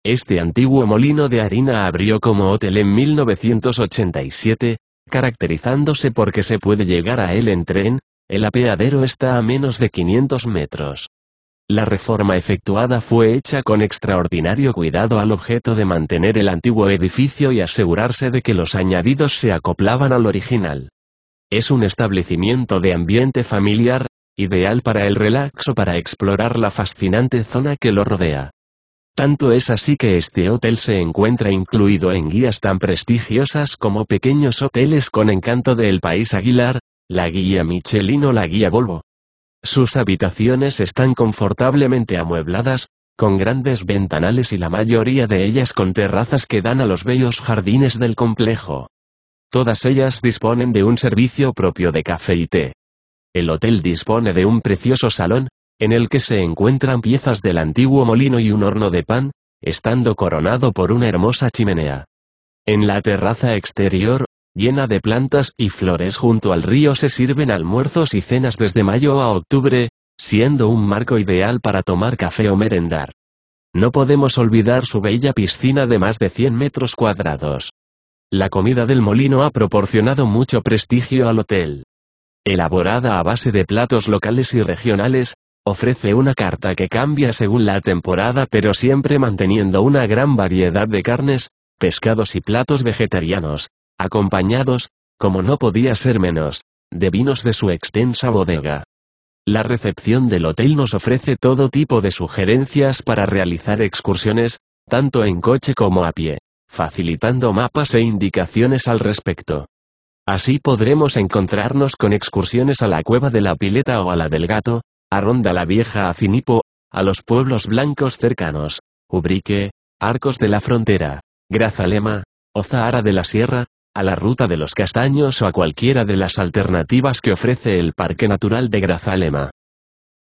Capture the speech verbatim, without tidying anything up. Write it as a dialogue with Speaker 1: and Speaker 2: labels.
Speaker 1: Este antiguo molino de harina abrió como hotel en mil novecientos ochenta y siete, caracterizándose porque se puede llegar a él en tren. El apeadero está a menos de quinientos metros. La reforma efectuada fue hecha con extraordinario cuidado al objeto de mantener el antiguo edificio y asegurarse de que los añadidos se acoplaban al original. Es un establecimiento de ambiente familiar, ideal para el relax o para explorar la fascinante zona que lo rodea. Tanto es así que este hotel se encuentra incluido en guías tan prestigiosas como Pequeños Hoteles con Encanto de El País Aguilar, la guía Michelin o la guía Volvo. Sus habitaciones están confortablemente amuebladas, con grandes ventanales y la mayoría de ellas con terrazas que dan a los bellos jardines del complejo. Todas ellas disponen de un servicio propio de café y té. El hotel dispone de un precioso salón, en el que se encuentran piezas del antiguo molino y un horno de pan, estando coronado por una hermosa chimenea. En la terraza exterior, llena de plantas y flores junto al río, se sirven almuerzos y cenas desde mayo a octubre, siendo un marco ideal para tomar café o merendar. No podemos olvidar su bella piscina de más de cien metros cuadrados. La comida del molino ha proporcionado mucho prestigio al hotel. Elaborada a base de platos locales y regionales, ofrece una carta que cambia según la temporada, pero siempre manteniendo una gran variedad de carnes, pescados y platos vegetarianos, acompañados, como no podía ser menos, de vinos de su extensa bodega. La recepción del hotel nos ofrece todo tipo de sugerencias para realizar excursiones, tanto en coche como a pie, facilitando mapas e indicaciones al respecto. Así podremos encontrarnos con excursiones a la Cueva de la Pileta o a la del Gato, a Ronda la Vieja, a Finipo, a los pueblos blancos cercanos, Ubrique, Arcos de la Frontera, Grazalema, o Zahara de la Sierra, a la Ruta de los Castaños o a cualquiera de las alternativas que ofrece el Parque Natural de Grazalema.